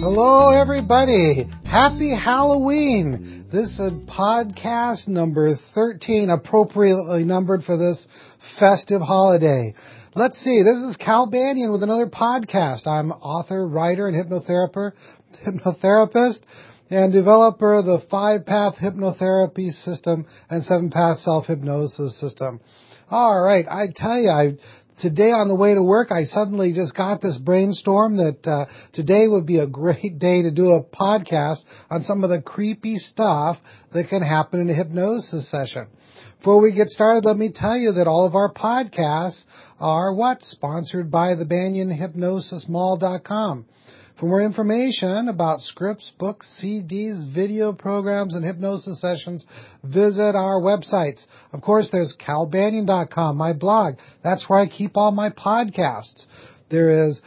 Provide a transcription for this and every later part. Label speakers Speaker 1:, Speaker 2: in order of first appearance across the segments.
Speaker 1: Hello, everybody. Happy Halloween. This is podcast number 13, appropriately numbered for this festive holiday. Let's see. This is Cal Banyan with another podcast. I'm author, writer, and hypnotherapist and developer of the 5-path hypnotherapy system and 7-path self-hypnosis system. All right. I tell you, today on the way to work, I suddenly just got this brainstorm that today would be a great day to do a podcast on some of the creepy stuff that can happen in a hypnosis session. Before we get started, let me tell you that all of our podcasts are sponsored by the BanyanHypnosisMall.com. For more information about scripts, books, CDs, video programs, and hypnosis sessions, visit our websites. Of course, there's calbanyan.com, my blog. That's where I keep all my podcasts. There is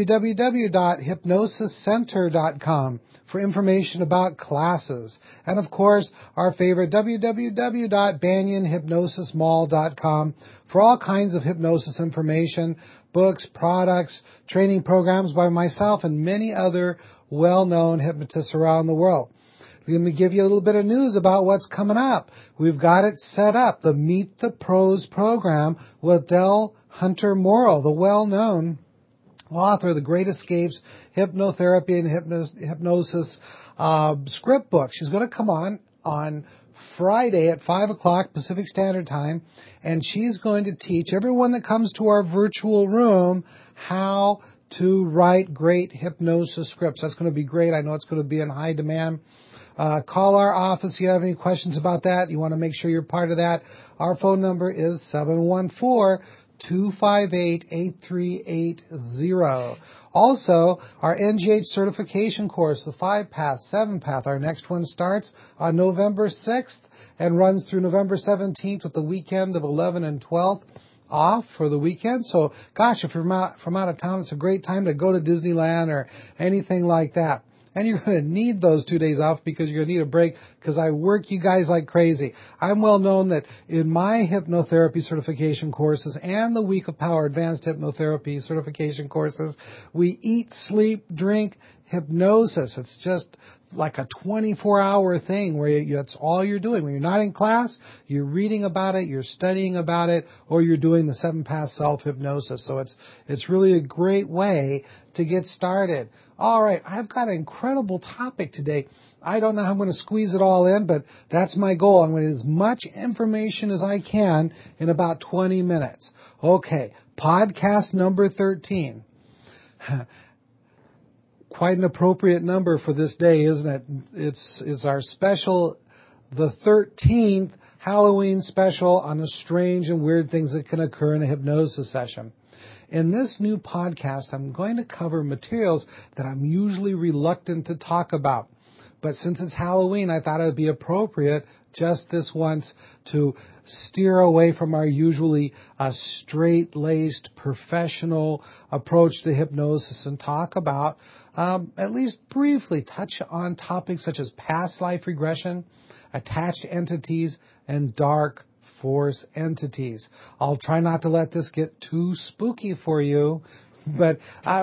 Speaker 1: www.hypnosiscenter.com for information about classes. And of course, our favorite, www.banyanhypnosismall.com for all kinds of hypnosis information, books, products, training programs by myself and many other well-known hypnotists around the world. Let me give you a little bit of news about what's coming up. We've got it set up, the Meet the Pros program with Del Hunter Morrill, the well-known author of The Great Escapes, Hypnotherapy and Hypnosis script book. She's going to come on Friday at 5 o'clock Pacific Standard Time, and she's going to teach everyone that comes to our virtual room how to write great hypnosis scripts. That's going to be great. I know it's going to be in high demand. Call our office if you have any questions about that. You want to make sure you're part of that. Our phone number is 714-258-8380. Also, our NGH certification course, the 5-path, 7-path. Our next one starts on November 6th and runs through November 17th with the weekend of 11 and 12th off for the weekend. So, gosh, if you're from out of town, it's a great time to go to Disneyland or anything like that. And you're going to need those 2 days off because you're going to need a break because I work you guys like crazy. I'm well known that in my hypnotherapy certification courses and the Week of Power Advanced Hypnotherapy certification courses, we eat, sleep, drink, hypnosis. It's just like a 24-hour thing where that's all you're doing. When you're not in class, you're reading about it, you're studying about it, or you're doing the 7-path self-hypnosis. So it's really a great way to get started. All right, I've got an incredible topic today. I don't know how I'm going to squeeze it all in, but that's my goal. I'm going to get as much information as I can in about 20 minutes. Okay, podcast number 13. Quite an appropriate number for this day, isn't it? It's our special, the 13th Halloween special on the strange and weird things that can occur in a hypnosis session. In this new podcast, I'm going to cover materials that I'm usually reluctant to talk about. But since it's Halloween, I thought it would be appropriate just this once to steer away from our usually straight-laced professional approach to hypnosis and talk about, at least briefly, touch on topics such as past life regression, attached entities, and dark force entities. I'll try not to let this get too spooky for you, but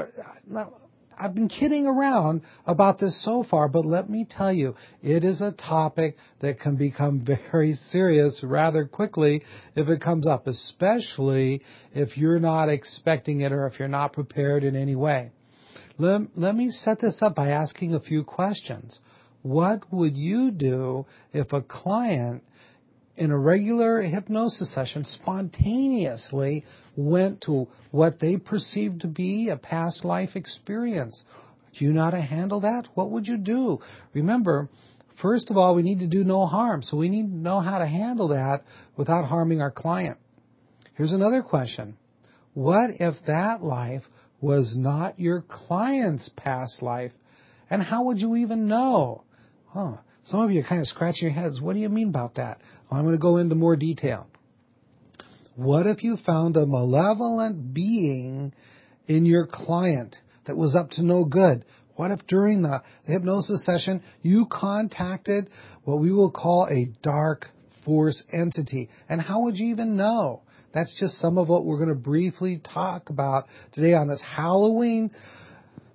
Speaker 1: I've been kidding around about this so far, but let me tell you, it is a topic that can become very serious rather quickly if it comes up, especially if you're not expecting it or if you're not prepared in any way. Let me set this up by asking a few questions. What would you do if a client in a regular hypnosis session spontaneously went to what they perceived to be a past life experience? Do you know how to handle that? What would you do? Remember, first of all, we need to do no harm. So we need to know how to handle that without harming our client. Here's another question. What if that life was not your client's past life? And how would you even know? Some of you are kind of scratching your heads. What do you mean about that? Well, I'm going to go into more detail. What if you found a malevolent being in your client that was up to no good? What if during the hypnosis session you contacted what we will call a dark force entity? And how would you even know? That's just some of what we're going to briefly talk about today on this Halloween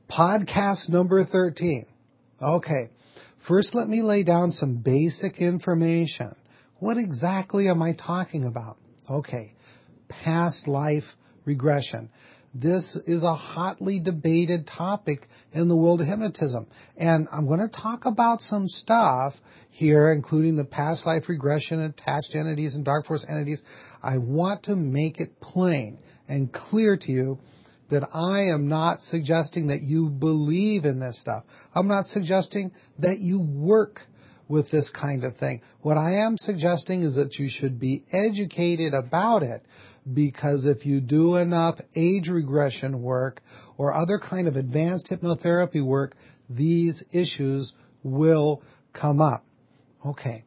Speaker 1: Podcast number 13. Okay. First, let me lay down some basic information. What exactly am I talking about? Okay. Past life regression. This is a hotly debated topic in the world of hypnotism. And I'm going to talk about some stuff here, including the past life regression, attached entities, and dark force entities. I want to make it plain and clear to you that I am not suggesting that you believe in this stuff. I'm not suggesting that you work with this kind of thing. What I am suggesting is that you should be educated about it, because if you do enough age regression work or other kind of advanced hypnotherapy work, these issues will come up. Okay.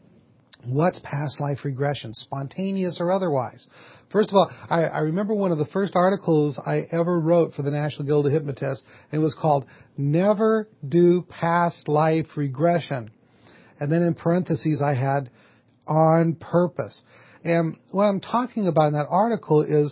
Speaker 1: What's past life regression, spontaneous or otherwise? First of all, I remember one of the first articles I ever wrote for the National Guild of Hypnotists. It was called Never Do Past Life Regression. And then in parentheses I had on purpose. And what I'm talking about in that article is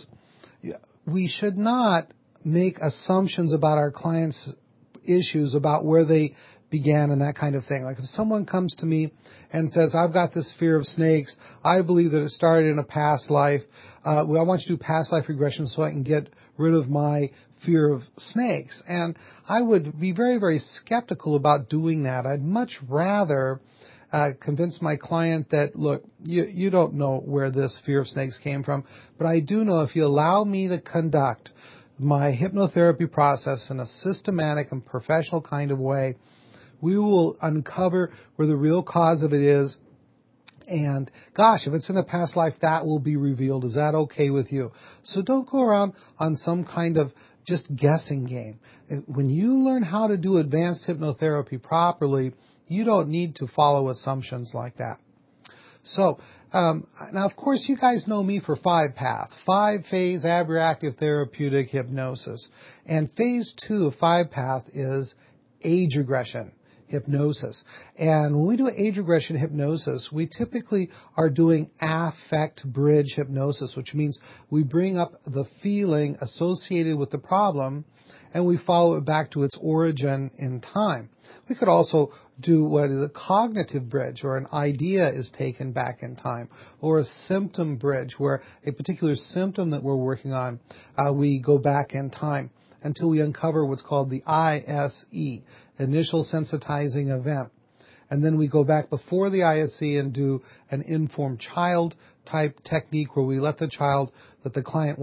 Speaker 1: we should not make assumptions about our clients' issues, about where they began and that kind of thing. Like if someone comes to me and says, I've got this fear of snakes, I believe that it started in a past life. I want you to do past life regression so I can get rid of my fear of snakes. And I would be very, very skeptical about doing that. I'd much rather convince my client that, look, you don't know where this fear of snakes came from, but I do know if you allow me to conduct my hypnotherapy process in a systematic and professional kind of way, we will uncover where the real cause of it is. And gosh, if it's in a past life, that will be revealed. Is that okay with you? So don't go around on some kind of just guessing game. When you learn how to do advanced hypnotherapy properly, you don't need to follow assumptions like that. So, now of course you guys know me for 5-path, 5-phase abreactive therapeutic hypnosis. And phase 2 of 5-path is age regression hypnosis. And when we do age regression hypnosis, we typically are doing affect bridge hypnosis, which means we bring up the feeling associated with the problem and we follow it back to its origin in time. We could also do what is a cognitive bridge, or an idea is taken back in time, or a symptom bridge, where a particular symptom that we're working on, we go back in time until we uncover what's called the ISE, initial sensitizing event. And then we go back before the ISE and do an informed child type technique where we let the child that the client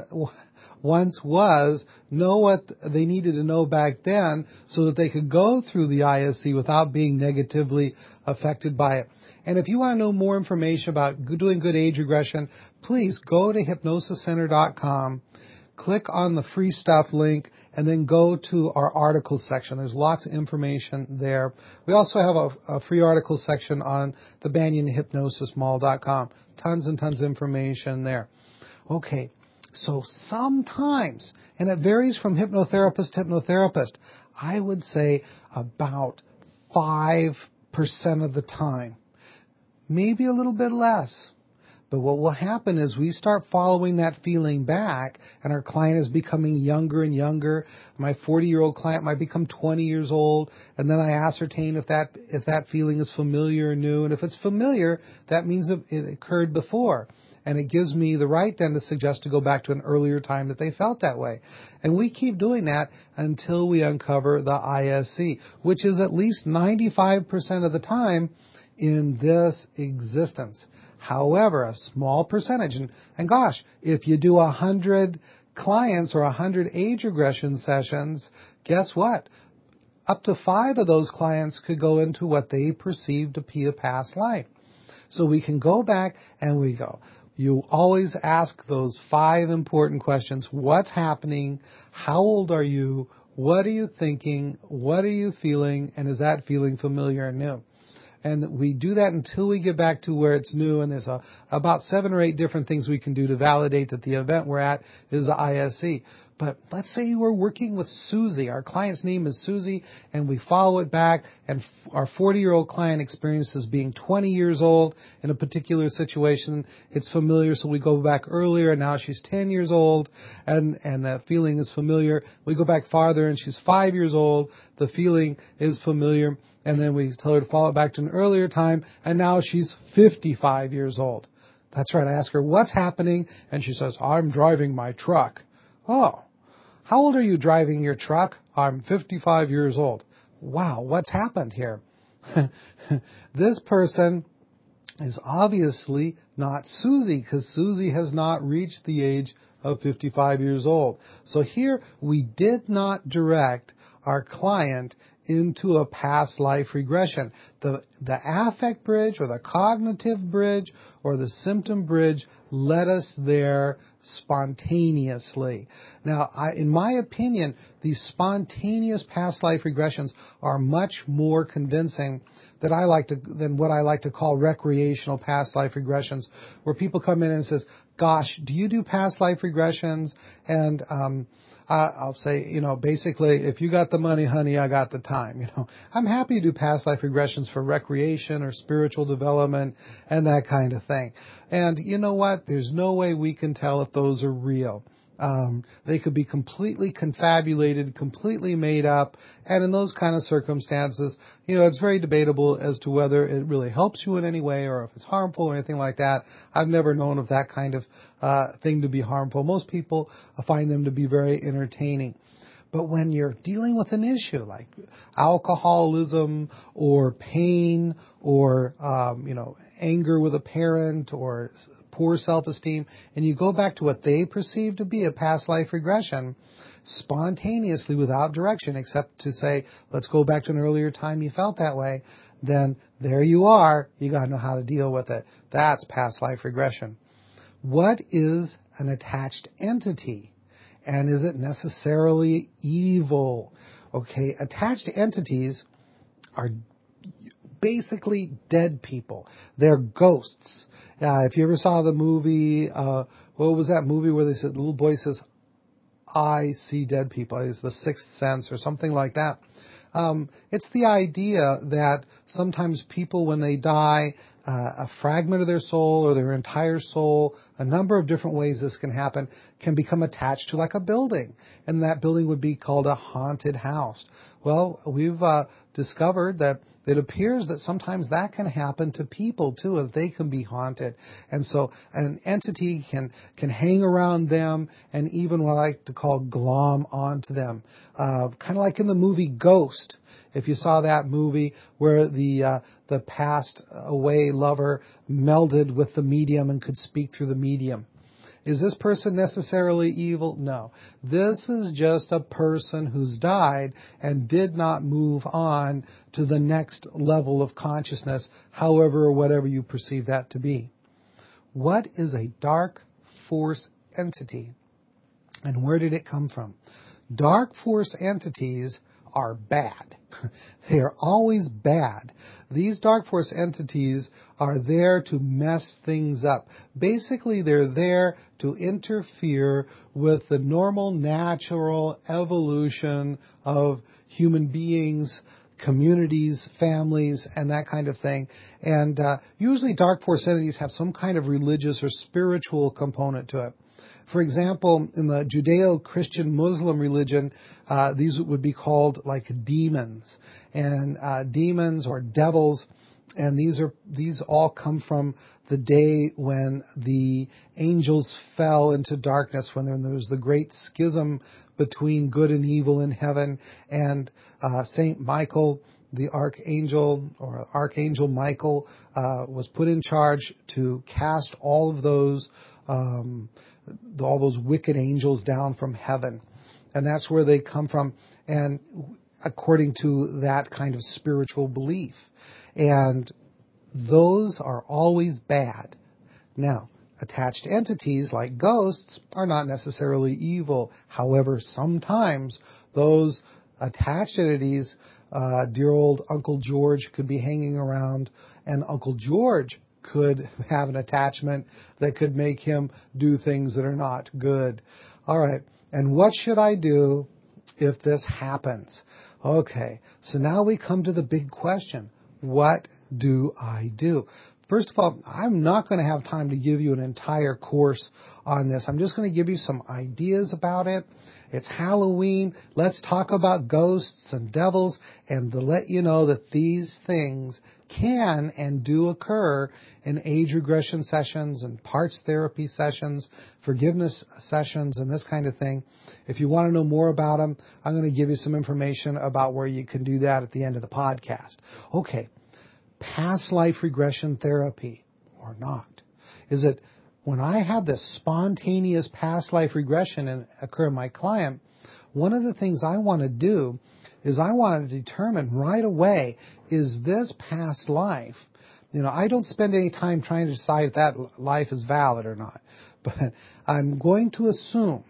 Speaker 1: once was know what they needed to know back then so that they could go through the ISE without being negatively affected by it. And if you want to know more information about doing good age regression, please go to hypnosiscenter.com. Click on the free stuff link and then go to our article section. There's lots of information there. We also have a free article section on the BanyanHypnosisMall.com. Tons and tons of information there. Okay, so sometimes, and it varies from hypnotherapist to hypnotherapist, I would say about 5% of the time, maybe a little bit less. But what will happen is we start following that feeling back, and our client is becoming younger and younger. My 40-year-old client might become 20 years old, and then I ascertain if that feeling is familiar or new. And if it's familiar, that means it occurred before. And it gives me the right then to suggest to go back to an earlier time that they felt that way. And we keep doing that until we uncover the ISE, which is at least 95% of the time in this existence. However, a small percentage, and gosh, if you do 100 clients or 100 age regression sessions, guess what? Up to 5 of those clients could go into what they perceive to be a past life. So we can go back and we go. You always ask those 5 important questions. What's happening? How old are you? What are you thinking? What are you feeling? And is that feeling familiar or new? And we do that until we get back to where it's new, and there's about 7 or 8 different things we can do to validate that the event we're at is the ISE. But let's say you were working with Susie. Our client's name is Susie, and we follow it back, and our 40-year-old client experiences being 20 years old in a particular situation. It's familiar, so we go back earlier, and now she's 10 years old, and that feeling is familiar. We go back farther, and she's 5 years old. The feeling is familiar, and then we tell her to follow it back to an earlier time, and now she's 55 years old. That's right. I ask her, what's happening? And she says, I'm driving my truck. Oh, how old are you driving your truck? I'm 55 years old. Wow, what's happened here? This person is obviously not Susie, because Susie has not reached the age of 55 years old. So here we did not direct our client into a past life regression. The affect bridge or the cognitive bridge or the symptom bridge led us there spontaneously. Now, in my opinion, these spontaneous past life regressions are much more convincing than what I like to call recreational past life regressions, where people come in and says, gosh, do you do past life regressions? And I'll say, basically, if you got the money, honey, I got the time. I'm happy to do past life regressions for recreation or spiritual development and that kind of thing. And you know what? There's no way we can tell if those are real. They could be completely confabulated, completely made up, and in those kind of circumstances, it's very debatable as to whether it really helps you in any way or if it's harmful or anything like that. I've never known of that kind of thing to be harmful. Most people find them to be very entertaining. But when you're dealing with an issue like alcoholism or pain or, anger with a parent or poor self-esteem, and you go back to what they perceive to be a past life regression, spontaneously without direction, except to say, let's go back to an earlier time you felt that way, then there you are. You got to know how to deal with it. That's past life regression. What is an attached entity? And is it necessarily evil? Okay, attached entities are basically dead people. They're ghosts. If you ever saw the movie, what was that movie where they said, the little boy says, I see dead people. It's The Sixth Sense or something like that. It's the idea that sometimes people, when they die, a fragment of their soul or their entire soul, a number of different ways this can happen, can become attached to like a building. And that building would be called a haunted house. Well, we've discovered that it appears that sometimes that can happen to people too, and they can be haunted. And so an entity can hang around them and even what I like to call glom onto them. Kind of like in the movie Ghost. If you saw that movie where the passed away lover melded with the medium and could speak through the medium. Is this person necessarily evil? No. This is just a person who's died and did not move on to the next level of consciousness, however or whatever you perceive that to be. What is a dark force entity? And where did it come from? Dark force entities are bad. They are always bad. These dark force entities are there to mess things up. Basically, they're there to interfere with the normal, natural evolution of human beings, communities, families, and that kind of thing. And usually dark force entities have some kind of religious or spiritual component to it. For example, in the Judeo-Christian Muslim religion, these would be called like demons, and demons or devils, and these all come from the day when the angels fell into darkness, when there was the great schism between good and evil in heaven, and Saint Michael, the archangel, or Archangel Michael, was put in charge to cast all of those wicked angels down from heaven. And that's where they come from, and according to that kind of spiritual belief. And those are always bad. Now, attached entities like ghosts are not necessarily evil. However, sometimes those attached entities dear old Uncle George could be hanging around, and Uncle George could have an attachment that could make him do things that are not good. All right. And what should I do if this happens? Okay. So now we come to the big question. What do I do? First of all, I'm not going to have time to give you an entire course on this. I'm just going to give you some ideas about it. It's Halloween. Let's talk about ghosts and devils and to let you know that these things can and do occur in age regression sessions and parts therapy sessions, forgiveness sessions, and this kind of thing. If you want to know more about them, I'm going to give you some information about where you can do that at the end of the podcast. Okay. Past life regression therapy or not? Is it when I have this spontaneous past life regression occur in my client, one of the things I want to do is I want to determine right away, is this past life, I don't spend any time trying to decide if that life is valid or not, but I'm going to assume,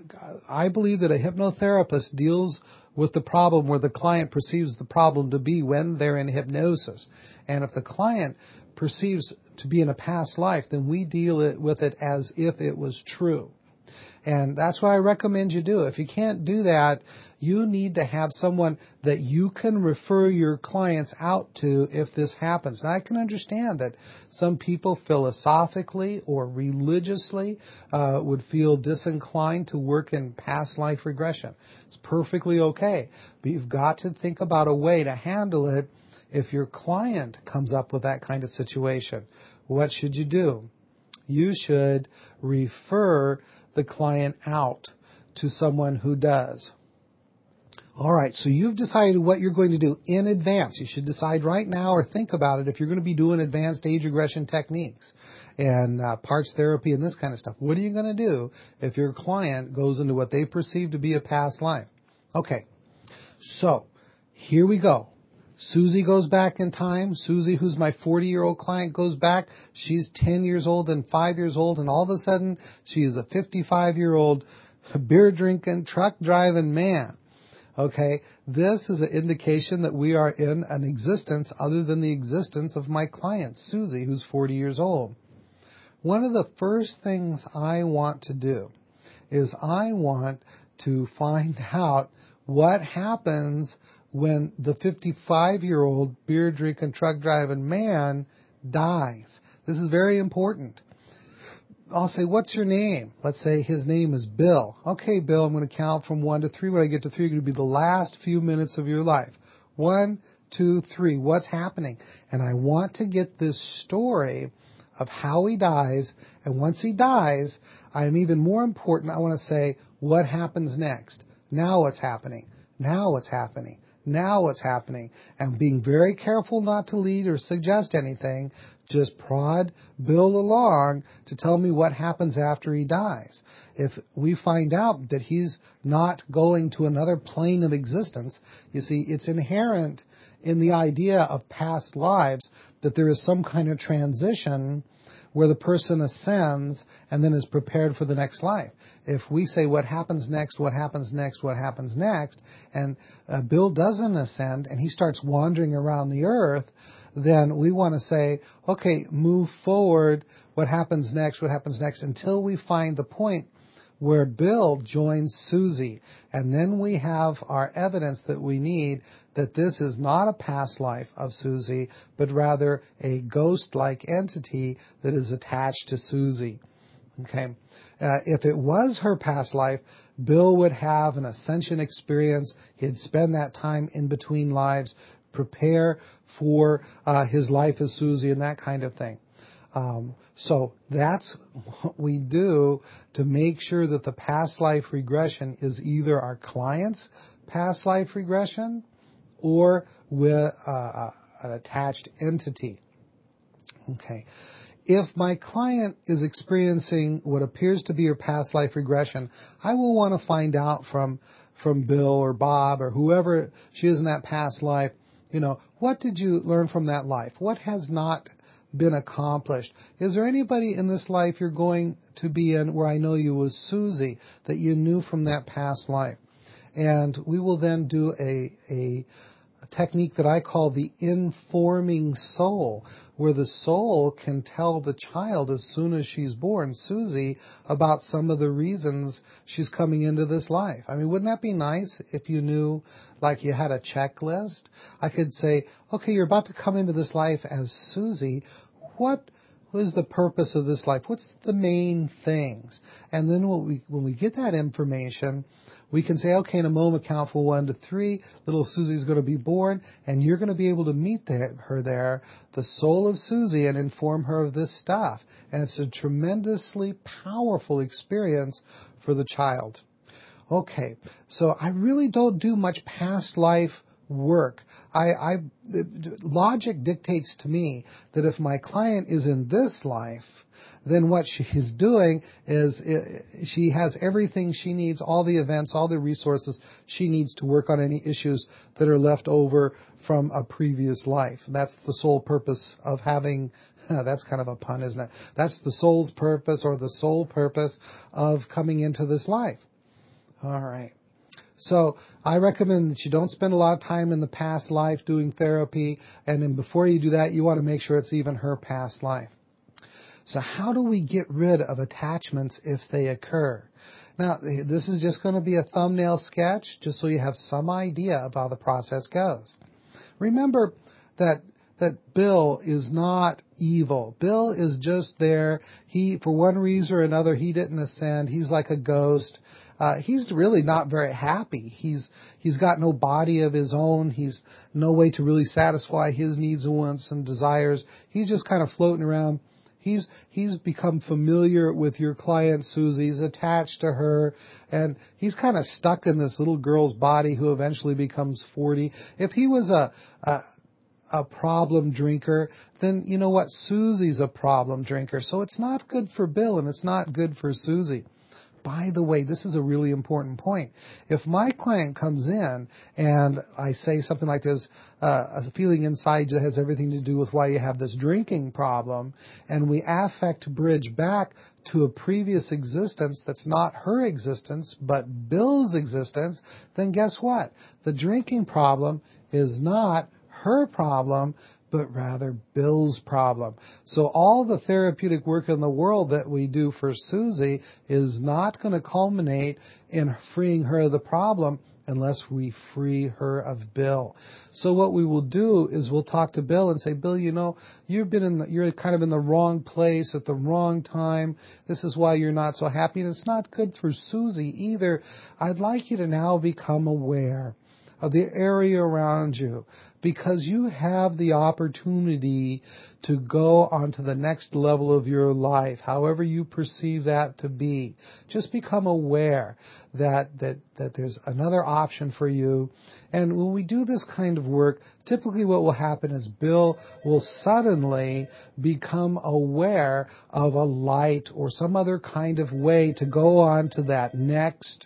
Speaker 1: I believe that a hypnotherapist deals with the problem where the client perceives the problem to be when they're in hypnosis. And if the client perceives to be in a past life, then we deal with it as if it was true. And that's what I recommend you do. If you can't do that, you need to have someone that you can refer your clients out to if this happens. Now, I can understand that some people philosophically or religiously would feel disinclined to work in past life regression. It's perfectly okay. But you've got to think about a way to handle it if your client comes up with that kind of situation. What should you do? You should refer the client out to someone who does. All right, so you've decided what you're going to do in advance. You should decide right now or think about it if you're going to be doing advanced age regression techniques and parts therapy and this kind of stuff. What are you going to do if your client goes into what they perceive to be a past life? Okay, so here we go. Susie goes back in time. Susie, who's my 40-year-old client, goes back. She's 10 years old and 5 years old, and all of a sudden, she is a 55-year-old beer-drinking, truck-driving man. Okay, this is an indication that we are in an existence other than the existence of my client, Susie, who's 40 years old. One of the first things I want to do is I want to find out what happens when the 55-year-old beer-drinking, truck-driving man dies. This is very important. I'll say, what's your name? Let's say his name is Bill. Okay, Bill, I'm going to count from 1 to 3. When I get to 3, it's going to be the last few minutes of your life. 1, 2, 3. What's happening? And I want to get this story of how he dies. And once he dies, I'm even more important. I want to say, what happens next? Now what's happening? Now what's happening? Now what's happening? And being very careful not to lead or suggest anything. Just prod Bill along to tell me what happens after he dies. If we find out that he's not going to another plane of existence, you see, it's inherent in the idea of past lives that there is some kind of transition where the person ascends and then is prepared for the next life. If we say what happens next, what happens next, what happens next, and Bill doesn't ascend and he starts wandering around the earth, then we want to say, okay, move forward, what happens next, until we find the point where Bill joins Susie. And then we have our evidence that we need that this is not a past life of Susie, but rather a ghost-like entity that is attached to Susie. Okay. If it was her past life, Bill would have an ascension experience. He'd spend that time in between lives, prepare for his life as Susie and that kind of thing. So that's what we do to make sure that the past life regression is either our client's past life regression or with an attached entity. Okay. If my client is experiencing what appears to be her past life regression, I will want to find out from Bill or Bob or whoever she is in that past life, what did you learn from that life? What has not been accomplished? Is there anybody in this life you're going to be in where I know you was Susie that you knew from that past life? And we will then do a technique that I call the informing soul, where the soul can tell the child as soon as she's born, Susie, about some of the reasons she's coming into this life. I mean, wouldn't that be nice if you knew, like you had a checklist? I could say, okay, you're about to come into this life as Susie. What is the purpose of this life? What's the main things? And then when we get that information, we can say, okay, in a moment count from 1 to 3, little Susie's going to be born, and you're going to be able to meet her there, the soul of Susie, and inform her of this stuff. And it's a tremendously powerful experience for the child. Okay, so I really don't do much past life work. Logic dictates to me that if my client is in this life, then what she is doing is she has everything she needs, all the events, all the resources she needs to work on any issues that are left over from a previous life. That's the sole purpose of having, that's kind of a pun, isn't it? That's the soul's purpose, or the sole purpose of coming into this life. All right. So I recommend that you don't spend a lot of time in the past life doing therapy, and then before you do that, you want to make sure it's even her past life. So how do we get rid of attachments if they occur? Now, this is just going to be a thumbnail sketch, just so you have some idea of how the process goes. Remember that Bill is not evil. Bill is just there. For one reason or another, he didn't ascend. He's like a ghost. He's really not very happy. He's got no body of his own. He's no way to really satisfy his needs and wants and desires. He's just kind of floating around. He's become familiar with your client, Susie. He's attached to her, and he's kind of stuck in this little girl's body who eventually becomes 40. If he was a problem drinker, then you know what? Susie's a problem drinker. So it's not good for Bill, and it's not good for Susie. By the way, this is a really important point. If my client comes in and I say something like this, a feeling inside that has everything to do with why you have this drinking problem, and we affect bridge back to a previous existence that's not her existence, but Bill's existence, then guess what? The drinking problem is not her problem, but rather Bill's problem. So all the therapeutic work in the world that we do for Susie is not going to culminate in freeing her of the problem unless we free her of Bill. So what we will do is we'll talk to Bill and say, Bill, you know, you're kind of in the wrong place at the wrong time. This is why you're not so happy, and it's not good for Susie either. I'd like you to now become aware of the area around you, because you have the opportunity to go on to the next level of your life, however you perceive that to be. Just become aware that there's another option for you. And when we do this kind of work, typically what will happen is Bill will suddenly become aware of a light or some other kind of way to go on to that next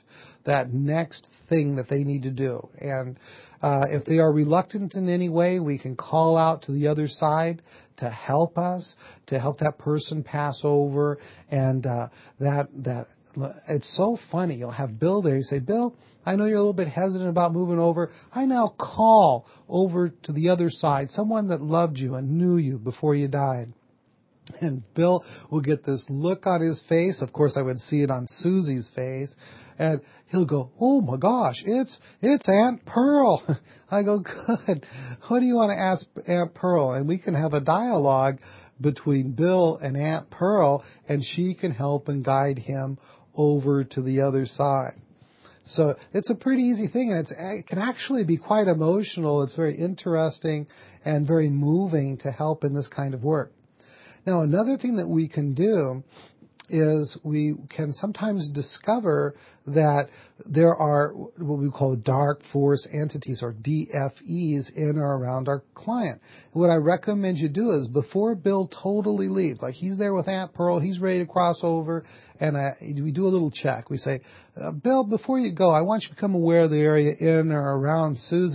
Speaker 1: thing that they need to do. And if they are reluctant in any way, we can call out to the other side to help us, to help that person pass over. And that it's so funny. You'll have Bill there. You say, Bill, I know you're a little bit hesitant about moving over. I now call over to the other side, someone that loved you and knew you before you died. And Bill will get this look on his face. Of course, I would see it on Susie's face. And he'll go, oh my gosh, it's Aunt Pearl. I go, good. What do you want to ask Aunt Pearl? And we can have a dialogue between Bill and Aunt Pearl, and she can help and guide him over to the other side. So it's a pretty easy thing, and it can actually be quite emotional. It's very interesting and very moving to help in this kind of work. Now, another thing that we can do is we can sometimes discover that there are what we call dark force entities, or DFEs, in or around our client. What I recommend you do is, before Bill totally leaves, like he's there with Aunt Pearl, he's ready to cross over, and we do a little check. We say, Bill, before you go, I want you to become aware of the area in or around Susie.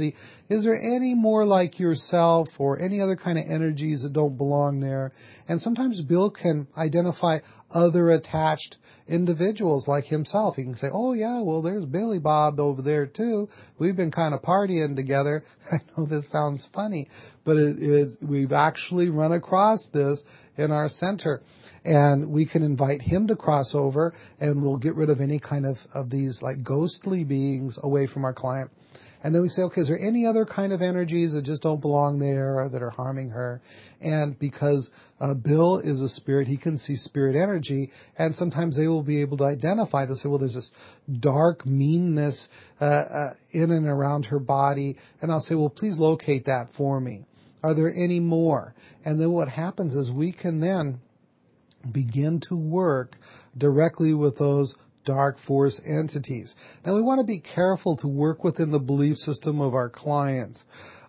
Speaker 1: is there any more like yourself or any other kind of energies that don't belong there? And sometimes Bill can identify other attached individuals like himself. He can say, oh yeah, well there's Billy Bob over there too. We've been kind of partying together. I know this sounds funny, but we've actually run across this in our center. And we can invite him to cross over, and we'll get rid of any kind of these like ghostly beings away from our client. And then we say, okay, is there any other kind of energies that just don't belong there or that are harming her? And because Bill is a spirit, he can see spirit energy, and sometimes they will be able to identify. They'll say, well, there's this dark meanness in and around her body. And I'll say, well, please locate that for me. Are there any more? And then what happens is we can then begin to work directly with those dark force entities. Now we want to be careful to work within the belief system of our clients.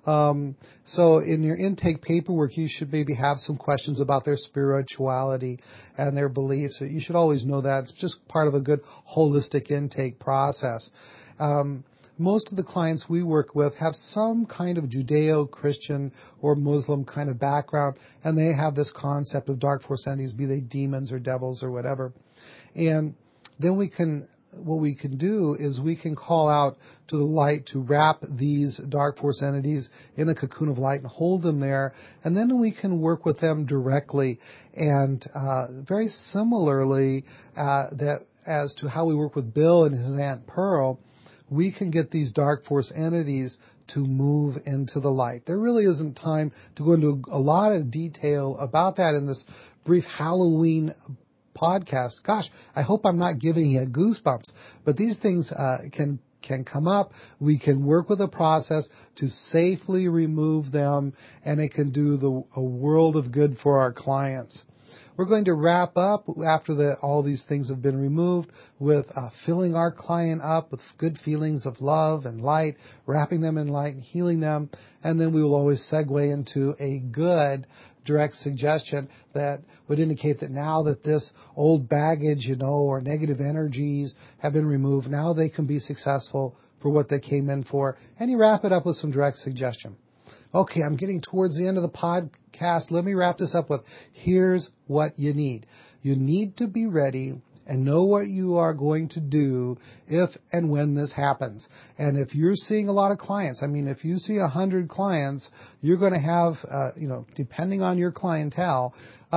Speaker 1: So in your intake paperwork, you should maybe have some questions about their spirituality and their beliefs. You should always know that. It's just part of a good holistic intake process. Most of the clients we work with have some kind of Judeo-Christian or Muslim kind of background, and they have this concept of dark force entities, be they demons or devils or whatever. And then what we can do is we can call out to the light to wrap these dark force entities in a cocoon of light and hold them there. And then we can work with them directly. And very similarly, that as to how we work with Bill and his Aunt Pearl, we can get these dark force entities to move into the light. There really isn't time to go into a lot of detail about that in this brief Halloween podcast. Gosh, I hope I'm not giving you goosebumps, but these things can come up. We can work with a process to safely remove them, and it can do a world of good for our clients. We're going to wrap up after all these things have been removed with filling our client up with good feelings of love and light, wrapping them in light and healing them. And then we will always segue into a good direct suggestion that would indicate that now that this old baggage, or negative energies have been removed, now they can be successful for what they came in for. And you wrap it up with some direct suggestion. Okay, I'm getting towards the end of the podcast. Let me wrap this up with, here's what you need. You need to be ready and know what you are going to do if and when this happens. And if you're seeing a lot of clients, if you see 100 clients, you're going to have, depending on your clientele,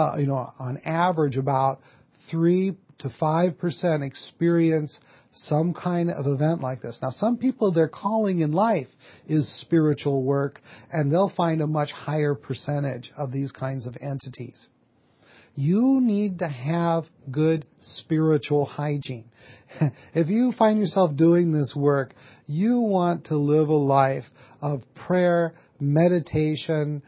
Speaker 1: on average about 3 to 5% experience some kind of event like this. Now, some people, their calling in life is spiritual work, and they'll find a much higher percentage of these kinds of entities. You need to have good spiritual hygiene. If you find yourself doing this work, you want to live a life of prayer, meditation,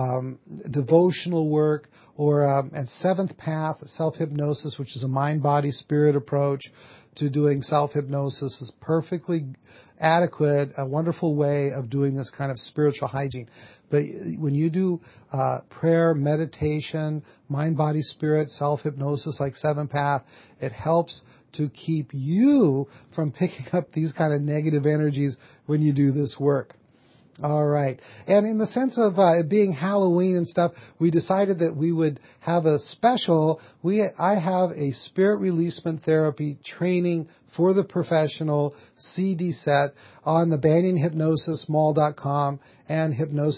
Speaker 1: devotional work, and seventh path, self-hypnosis, which is a mind-body-spirit approach to doing self-hypnosis, is perfectly adequate, a wonderful way of doing this kind of spiritual hygiene. But when you do prayer, meditation, mind-body-spirit, self-hypnosis like seventh path, it helps to keep you from picking up these kind of negative energies when you do this work. All right. And in the sense of it being Halloween and stuff, we decided that we would have a special. I have a spirit releasement therapy training for the professional CD set on the BanyanHypnosisMall.com and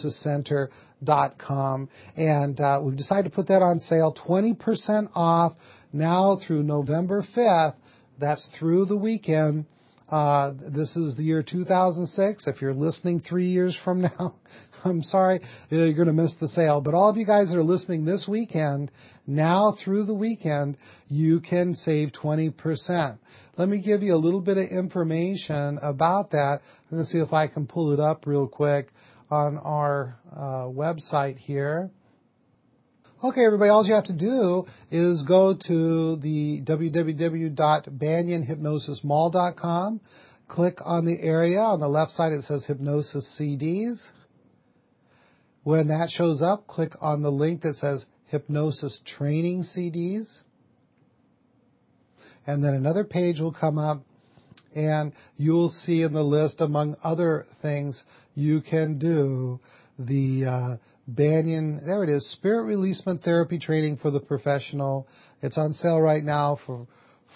Speaker 1: HypnosisCenter.com. And we've decided to put that on sale, 20% off now through November 5th. That's through the weekend. This is the year 2006. If you're listening 3 years from now, I'm sorry, you're going to miss the sale. But all of you guys that are listening this weekend, now through the weekend, you can save 20%. Let me give you a little bit of information about that. I'm going to see if I can pull it up real quick on our website here. Okay, everybody, all you have to do is go to the www.BanyanHypnosisMall.com. Click on the area. On the left side, it says Hypnosis CDs. When that shows up, click on the link that says Hypnosis Training CDs. And then another page will come up, and you'll see in the list, among other things you can do, the Banyan, there it is, Spirit Releasement Therapy Training for the Professional. It's on sale right now for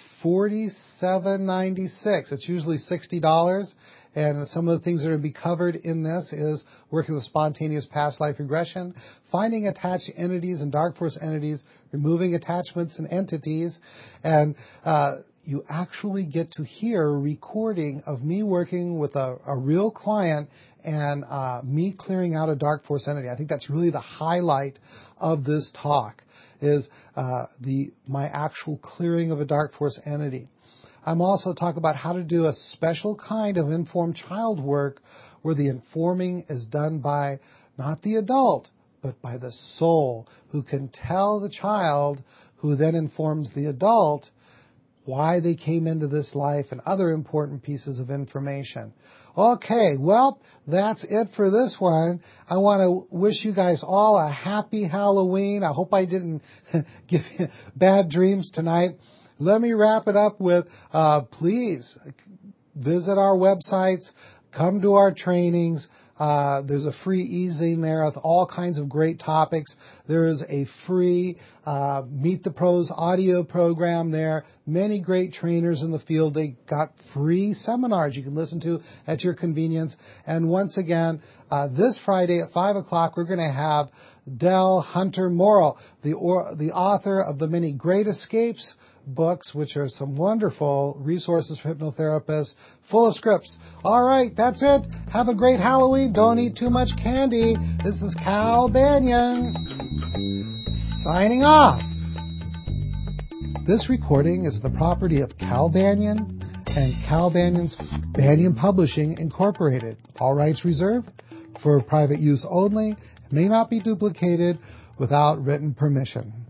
Speaker 1: $47.96. It's usually $60. And some of the things that are going to be covered in this is working with spontaneous past life regression, finding attached entities and dark force entities, removing attachments and entities, and you actually get to hear a recording of me working with a real client and me clearing out a dark force entity. I think that's really the highlight of this talk, is my actual clearing of a dark force entity. I'm also talking about how to do a special kind of informed child work where the informing is done by not the adult, but by the soul, who can tell the child, who then informs the adult, why they came into this life and other important pieces of information. Okay, well, that's it for this one. I want to wish you guys all a happy Halloween. I hope I didn't give you bad dreams tonight. Let me wrap it up with, please visit our websites, come to our trainings. There's a free e-zine there with all kinds of great topics. There is a free Meet the Pros audio program there. Many great trainers in the field. They got free seminars you can listen to at your convenience. And once again, this Friday at 5 o'clock, we're going to have Del Hunter Morrill, the author of the many great escapes books, which are some wonderful resources for hypnotherapists, full of scripts. All right, that's it. Have a great Halloween. Don't eat too much candy. This is Cal Banyan signing off. This recording is the property of Cal Banyan and Cal Banyan's Banyan Publishing Incorporated. All rights reserved for private use only. It may not be duplicated without written permission.